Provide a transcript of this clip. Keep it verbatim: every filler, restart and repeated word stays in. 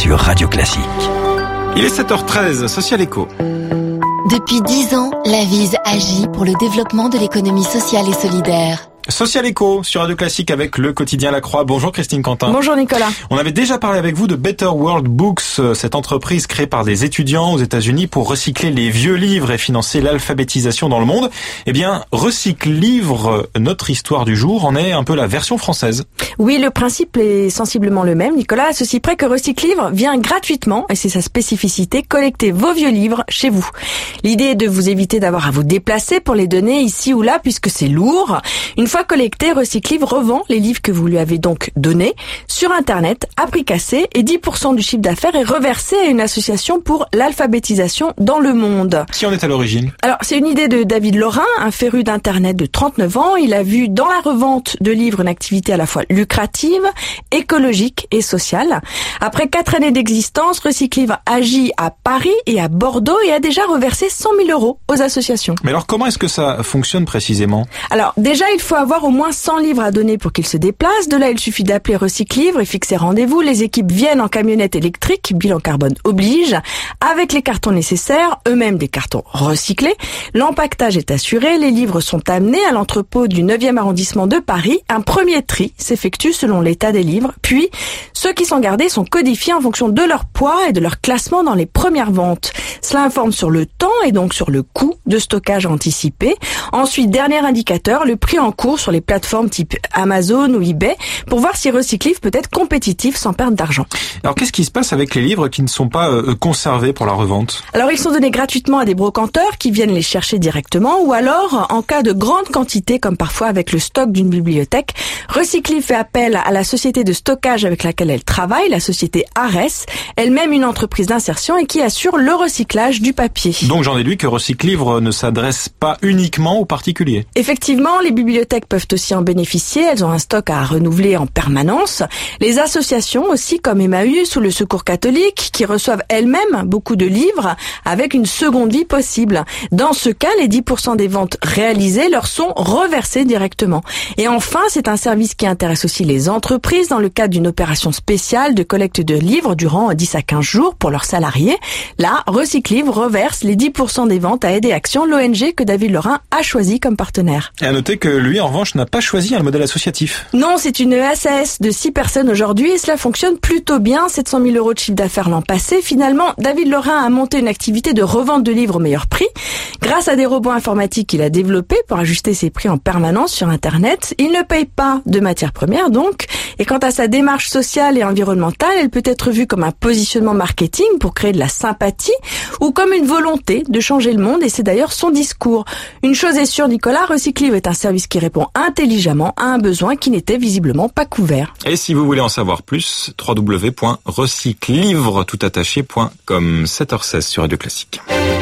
sur Radio Classique. Il est sept heures treize, Social Éco. Depuis dix ans, l'Avise agit pour le développement de l'économie sociale et solidaire. Social Éco sur Radio Classique avec le quotidien La Croix. Bonjour Christine Quentin. Bonjour Nicolas. On avait déjà parlé avec vous de Better World Books, cette entreprise créée par des étudiants aux États-Unis pour recycler les vieux livres et financer l'alphabétisation dans le monde. Eh bien, Recycle Livre, notre histoire du jour, en est un peu la version française. Oui, le principe est sensiblement le même, Nicolas, à ceci près que Recycle Livre vient gratuitement, et c'est sa spécificité, collecter vos vieux livres chez vous. L'idée est de vous éviter d'avoir à vous déplacer pour les donner ici ou là, puisque c'est lourd. Une fois collecté, Recycle Livre revend les livres que vous lui avez donc donnés sur Internet, à prix cassé, et dix pour cent du chiffre d'affaires est reversé à une association pour l'alphabétisation dans le monde. Qui en est à l'origine? Alors, c'est une idée de David Lorrain, un féru d'Internet de trente-neuf ans. Il a vu dans la revente de livres une activité à la fois lucrative, écologique et sociale. Après quatre années d'existence, Recycle Livre agit à Paris et à Bordeaux et a déjà reversé cent mille euros aux associations. Mais alors, comment est-ce que ça fonctionne précisément? Alors, déjà, il faut avoir au moins cent livres à donner pour qu'il se déplace. De là, il suffit d'appeler Recycle Livre et fixer rendez-vous. Les équipes viennent en camionnette électrique, bilan carbone oblige, avec les cartons nécessaires, eux-mêmes des cartons recyclés. L'empaquetage est assuré. Les livres sont amenés à l'entrepôt du neuvième arrondissement de Paris. Un premier tri s'effectue selon l'état des livres. Puis, ceux qui sont gardés sont codifiés en fonction de leur poids et de leur classement dans les premières ventes. Cela informe sur le temps et donc sur le coût de stockage anticipé. Ensuite, dernier indicateur, le prix en cours sur les plateformes type Amazon ou eBay pour voir si Recycle Livre peut être compétitif sans perdre d'argent. Alors, qu'est-ce qui se passe avec les livres qui ne sont pas euh, conservés pour la revente? Alors, ils sont donnés gratuitement à des brocanteurs qui viennent les chercher directement ou alors, en cas de grande quantité, comme parfois avec le stock d'une bibliothèque, Recycle Livre fait appel à la société de stockage avec laquelle elle travaille, la société Ares, elle-même une entreprise d'insertion et qui assure le recyclage du papier. Donc, j'en déduis que Recycle Livre ne s'adresse pas uniquement aux particuliers. Effectivement, les bibliothèques peuvent aussi en bénéficier. Elles ont un stock à renouveler en permanence. Les associations aussi, comme Emmaüs ou le Secours catholique, qui reçoivent elles-mêmes beaucoup de livres avec une seconde vie possible. Dans ce cas, les dix pour cent des ventes réalisées leur sont reversées directement. Et enfin, c'est un service qui intéresse aussi les entreprises dans le cadre d'une opération spéciale de collecte de livres durant dix à quinze jours pour leurs salariés. Là, Recycle Livre reverse les dix pour cent des ventes à Aider Action, l'O N G que David Lorrain a choisi comme partenaire. Et à noter que lui, en revanche, n'a pas choisi un modèle associatif. Non, c'est une S A S de six personnes aujourd'hui et cela fonctionne plutôt bien. sept cent mille euros de chiffre d'affaires l'an passé. Finalement, David Lorrain a monté une activité de revente de livres au meilleur prix. Grâce à des robots informatiques qu'il a développés pour ajuster ses prix en permanence sur Internet, il ne paye pas de matières premières donc. Et quant à sa démarche sociale et environnementale, elle peut être vue comme un positionnement marketing pour créer de la sympathie ou comme une volonté de changer le monde et c'est d'ailleurs son discours. Une chose est sûre, Nicolas, Recycle Livre est un service qui répond intelligemment à un besoin qui n'était visiblement pas couvert. Et si vous voulez en savoir plus, w w w point recyclelivre tout attaché point com. sept heures seize sur Radio Classique.